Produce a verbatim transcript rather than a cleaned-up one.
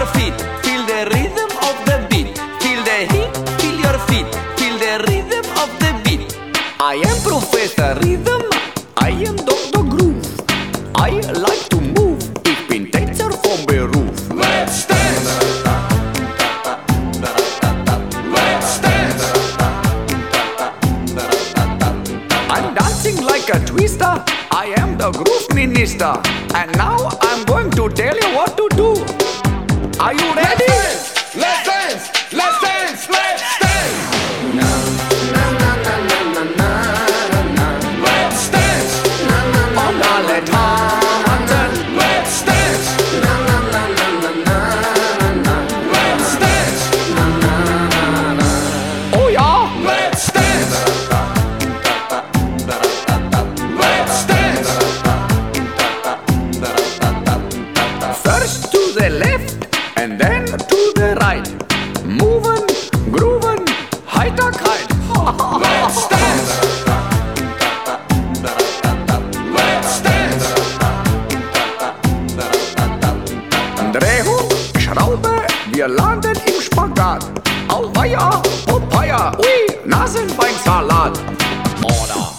your feet, feel the rhythm of the beat. Feel the heat, feel your feet, feel the rhythm of the beat. I am Professor Rhythm, I am Doktor Groove. I like to move, ich bin Tänzer vom Beruf. Let's dance! Let's dance! I'm dancing like a twister, I am the groove minister. And now I'm going to tell you what to do. Are you ready? Let's dance! Let's dance! Let's dance! Let's dance! Und alle tanzen. Let's dance! Let's dance! Oh ja, Let's dance! Let's dance! first to the left and then to the right. Moving, grooving, Heiterkeit. Let's dance! Let's dance! Drehung, Schraube, wir landen im Spagat. Auweia, Popeye, ui, Nasenbeinsalat. Oder